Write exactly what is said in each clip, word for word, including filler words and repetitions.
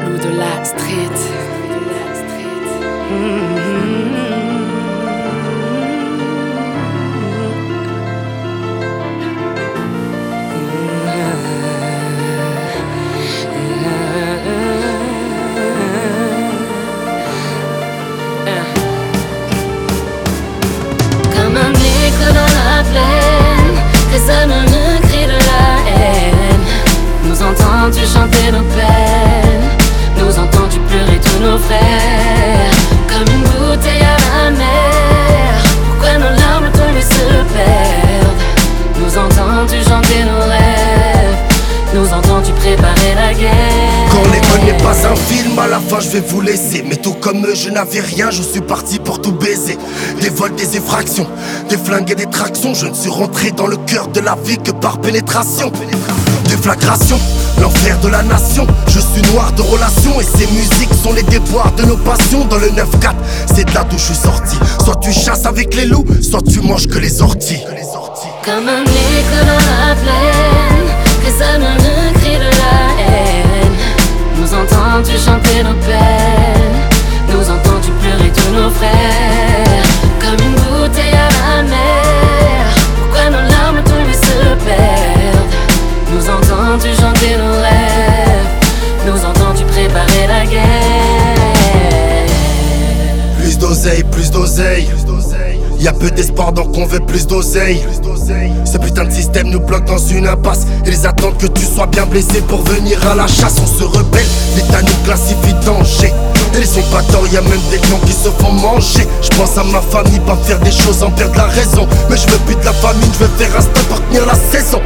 loup de la street. Mmh. Comme un écho dans la plaine, résonne un cri de la haine. Nous entends-tu chanter nos peines? Nous entends-tu pleurer tous nos frères? Comme une bouteille à la mer, pourquoi nos larmes tombées se perdent? Nous entends-tu chanter nos rêves? Nous entends-tu préparer la guerre? Quand l'école n'est pas un film, à la fin je vais vous laisser. Mais tout comme eux, je n'avais rien, je suis parti pour tout baiser. Des vols, des effractions, des flingues et des tractions. Je ne suis rentré dans le cœur de la vie que par pénétration. Déflagration, l'enfer de la nation. Je suis noir de relation et ces musiques sont les déboires de nos passions. Dans le neuf quatre, c'est de là d'où je suis sorti. Soit tu chasses avec les loups, soit tu manges que les orties. Comme un écho dans la plaine, résonne un cri de la haine. Nous entends-tu chanter nos peines? Nous entends-tu pleurer tous nos frères? Comme une bouteille à la mer, pourquoi nos larmes tombées se perdent? Nous entends-tu chanter nos rêves? Nous entends-tu préparer la guerre? Plus d'oseille, plus d'oseille. Y'a peu d'espoir donc on veut plus d'oseille. Ce putain de système nous bloque dans une impasse. Et les attendent que tu sois bien blessé pour venir à la chasse. On se rebelle, l'État nous classifie danger. Et ils sont pas tort, y'a même des gens qui se font manger. Je pense à ma famille, pas faire des choses en perdre la raison. Mais je veux plus de la famille, je veux faire un stop pour tenir la saison.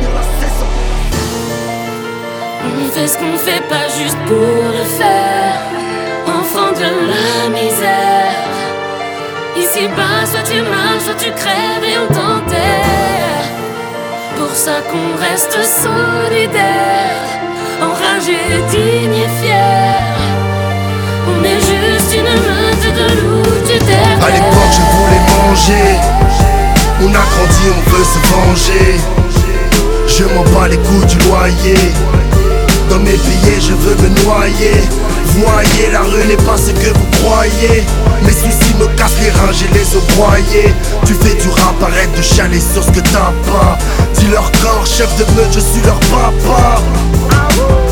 On fait ce qu'on fait pas juste pour le faire. Enfant de la misère. Ici bas, soit tu marches, soit tu crèves et on t'enterre. Pour ça qu'on reste solidaire, enragé, digne et fier. On est juste une meute de loups du terre. À l'époque je voulais manger. On a grandi, on veut se venger. Je m'en bats les coups du loyer. Dans mes billets je veux me noyer. Voyez, la rue n'est pas ce que vous croyez. Mes soucis me cassent les reins, j'ai les os broyés. Tu fais du rap, arrête de chialer sur ce que t'as pas. Dis leur corps, chef de meute, je suis leur papa.